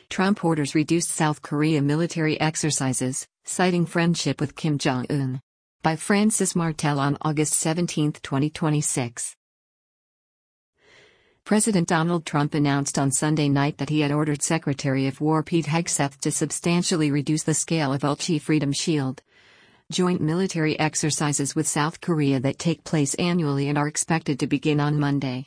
Trump orders reduced South Korea military exercises, citing friendship with Kim Jong-un. By Francis Martel on August 17, 2026. President Donald Trump announced on Sunday night that he had ordered Secretary of War Pete Hegseth to substantially reduce the scale of Ulchi Freedom Shield joint military exercises with South Korea that take place annually and are expected to begin on Monday.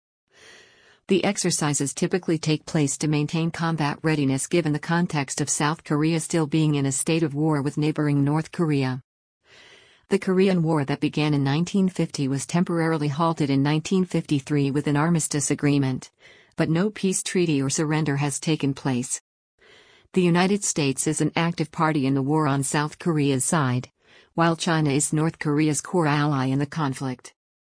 The exercises typically take place to maintain combat readiness given the context of South Korea still being in a state of war with neighboring North Korea. The Korean War that began in 1950 was temporarily halted in 1953 with an armistice agreement, but no peace treaty or surrender has taken place. The United States is an active party in the war on South Korea's side, while China is North Korea's core ally in the conflict.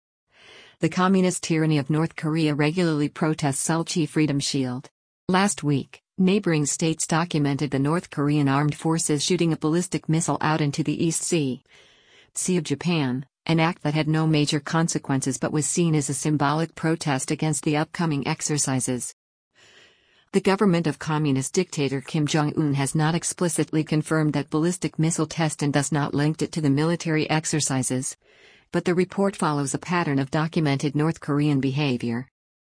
The communist tyranny of North Korea regularly protests Ulchi Freedom Shield. Last week, neighboring states documented the North Korean armed forces shooting a ballistic missile out into the East Sea of Japan, an act that had no major consequences but was seen as a symbolic protest against the upcoming exercises. The government of communist dictator Kim Jong-un has not explicitly confirmed that ballistic missile test and thus not linked it to the military exercises, but the report follows a pattern of documented North Korean behavior.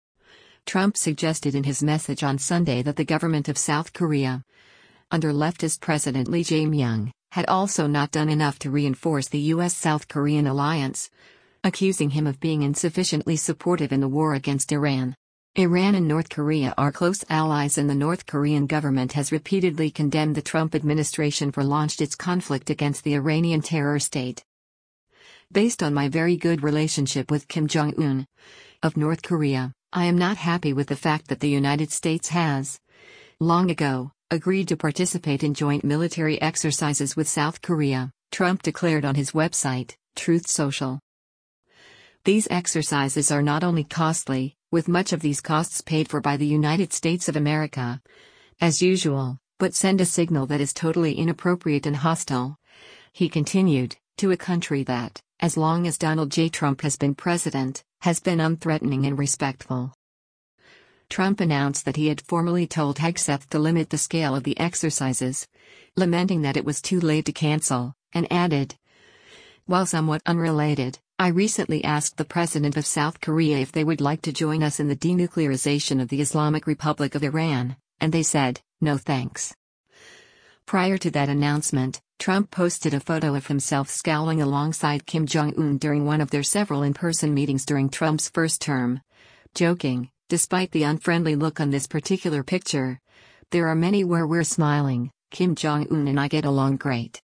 Trump suggested in his message on Sunday that the government of South Korea, under leftist President Lee Jae-myung, had also not done enough to reinforce the U.S.-South Korean alliance, accusing him of being insufficiently supportive in the war against Iran. Iran and North Korea are close allies, and the North Korean government has repeatedly condemned the Trump administration for launched its conflict against the Iranian terror state. Based on my very good relationship with Kim Jong-un of North Korea, I am not happy with the fact that the United States has, long ago, agreed to participate in joint military exercises with South Korea, Trump declared on his website, Truth Social. These exercises are not only costly, with much of these costs paid for by the United States of America, as usual, but send a signal that is totally inappropriate and hostile, he continued, to a country that, as long as Donald J. Trump has been president, has been unthreatening and respectful. Trump announced that he had formally told Hegseth to limit the scale of the exercises, lamenting that it was too late to cancel, and added, "While somewhat unrelated, I recently asked the president of South Korea if they would like to join us in the denuclearization of the Islamic Republic of Iran, and they said, no thanks." Prior to that announcement, Trump posted a photo of himself scowling alongside Kim Jong-un during one of their several in-person meetings during Trump's first term, joking, "Despite the unfriendly look on this particular picture, there are many where we're smiling. Kim Jong-un and I get along great."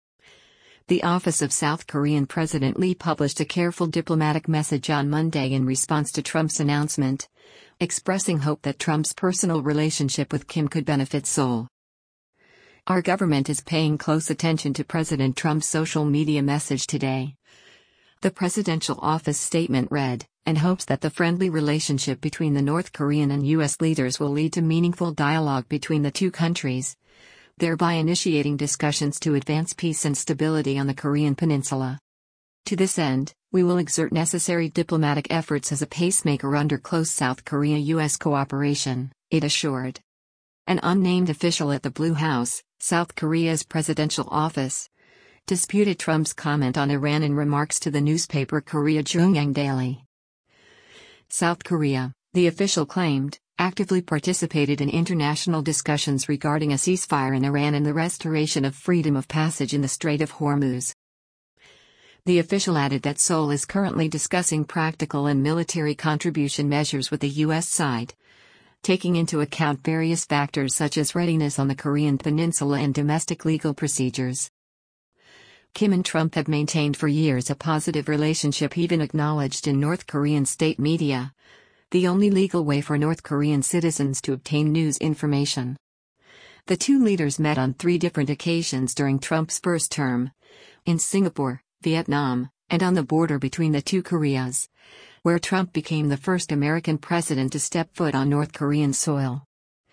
The office of South Korean President Lee published a careful diplomatic message on Monday in response to Trump's announcement, expressing hope that Trump's personal relationship with Kim could benefit Seoul. "Our government is paying close attention to President Trump's social media message today," the presidential office statement read, "and hopes that the friendly relationship between the North Korean and U.S. leaders will lead to meaningful dialogue between the two countries, thereby initiating discussions to advance peace and stability on the Korean peninsula. To this end, we will exert necessary diplomatic efforts as a pacemaker under close South Korea-U.S. cooperation," it assured. An unnamed official at the Blue House, South Korea's presidential office, disputed Trump's comment on Iran in remarks to the newspaper Korea Jungang Daily. South Korea, the official claimed, actively participated in international discussions regarding a ceasefire in Iran and the restoration of freedom of passage in the Strait of Hormuz. The official added that Seoul is currently discussing practical and military contribution measures with the U.S. side, taking into account various factors such as readiness on the Korean peninsula and domestic legal procedures. Kim and Trump have maintained for years a positive relationship, even acknowledged in North Korean state media, the only legal way for North Korean citizens to obtain news information. The two leaders met on 3 different occasions during Trump's first term, in Singapore, Vietnam, and on the border between the two Koreas, where Trump became the first American president to step foot on North Korean soil.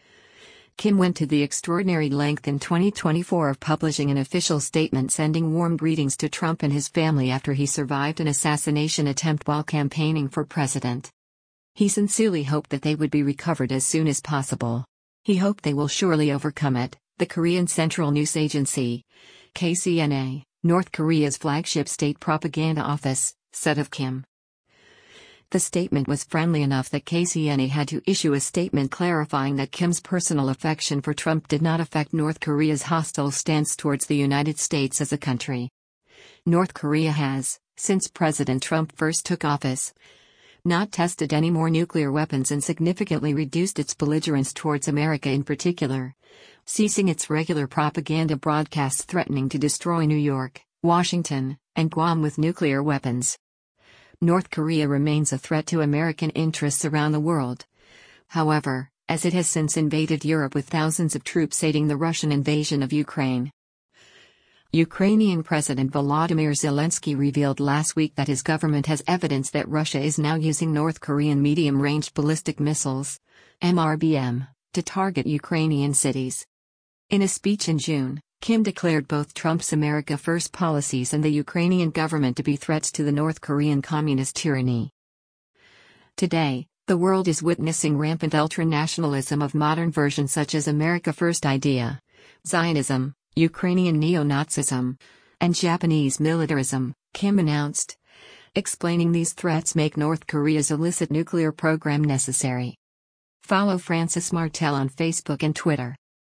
Kim went to the extraordinary length in 2024 of publishing an official statement sending warm greetings to Trump and his family after he survived an assassination attempt while campaigning for president. He sincerely hoped that they would be recovered as soon as possible. He hoped they will surely overcome it, the Korean Central News Agency, KCNA, North Korea's flagship state propaganda office, said of Kim. The statement was friendly enough that KCNA had to issue a statement clarifying that Kim's personal affection for Trump did not affect North Korea's hostile stance towards the United States as a country. North Korea has, since President Trump first took office, not tested any more nuclear weapons and significantly reduced its belligerence towards America in particular, ceasing its regular propaganda broadcasts threatening to destroy New York, Washington, and Guam with nuclear weapons. North Korea remains a threat to American interests around the world. However, as it has since invaded Europe with thousands of troops aiding the Russian invasion of Ukraine. Ukrainian President Volodymyr Zelensky revealed last week that his government has evidence that Russia is now using North Korean medium-range ballistic missiles, MRBM, to target Ukrainian cities. In a speech in June, Kim declared both Trump's America First policies and the Ukrainian government to be threats to the North Korean communist tyranny. Today, the world is witnessing rampant ultranationalism of modern versions such as America First idea, Zionism, Ukrainian neo-Nazism, and Japanese militarism, Kim announced. Explaining these threats make North Korea's illicit nuclear program necessary. Follow Francis Martel on Facebook and Twitter.